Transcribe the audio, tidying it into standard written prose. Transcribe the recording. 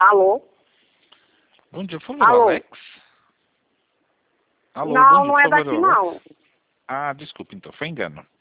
Alô? Bom dia, por favor, Alô? Alex? Alô, Não, bom dia, não é por favor, daqui Alex? não. Ah, desculpa, então, foi engano.